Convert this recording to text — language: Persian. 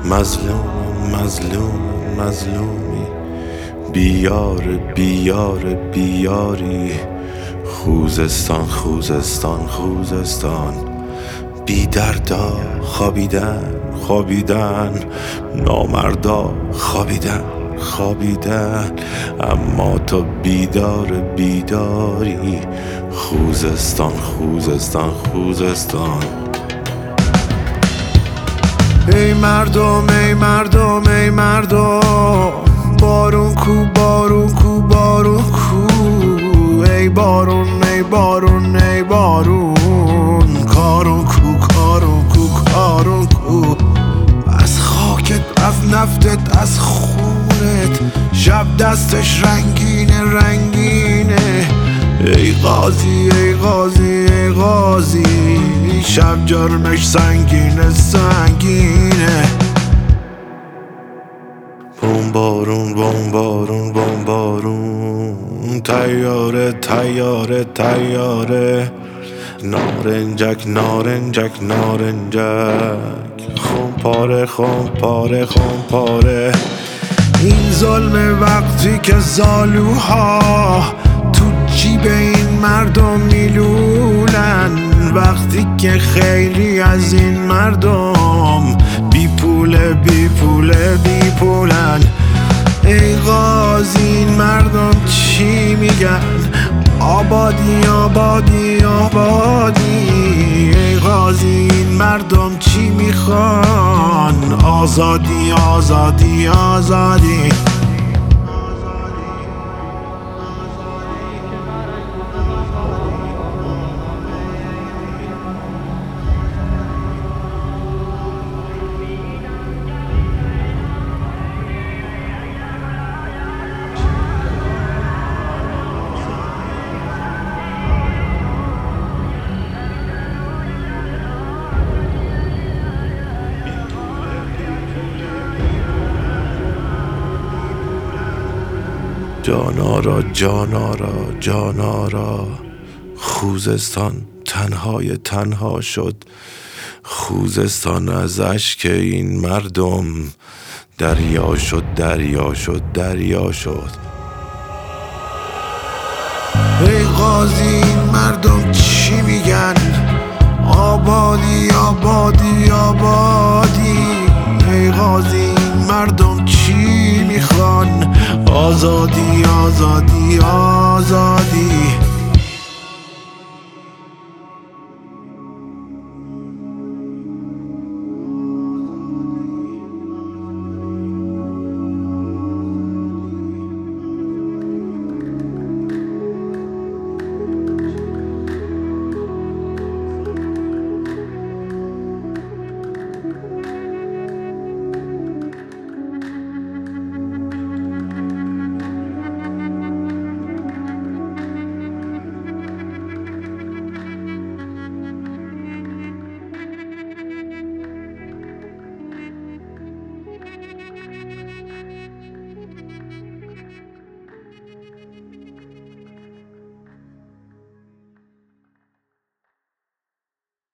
مظلوم مظلوم مظلومی، بیار بیار بیاری. خوزستان خوزستان خوزستان، بی دردا خوابیدن خوابیدن، نامردا خوابیدن خوابیدن، اما تو بیدار بیداری. خوزستان خوزستان خوزستان. ای مردم ای مردم ای مردم، بارون کو بارون کو بارون کو. ای بارون ای بارون ای بارون، کارون کو کارون کو کارون کو. از خاکت از نفتت از خونت، شب دستش رنگینه رنگینه. ای غازی ای غازی ای غازی، شب جرمش سنگینه سنگینه. بمبارون بمبارون بمبارون، تیاره تیاره تیاره. نارنجک نارنجک نارنجک، خونپاره خونپاره خونپاره. این ظلم وقتی که زالوها تو جیب این مردم میلولن، وقتی که خیلی از این مردم بی پوله بی پوله بی پولن. ای غازی این مردم چی میگن؟ آبادی آبادی آبادی. ای غازی این مردم چی میخوان؟ آزادی آزادی آزادی. جانارا جانارا جانارا، خوزستان تنهای تنها شد. خوزستان از اشک این مردم دریا شد دریا شد دریا شد. ای غازی این مردم چی میگن؟ آبادی آبادی آبادی. ای غازی این مردم چی میخوان؟ آزادی آزادی آزادی.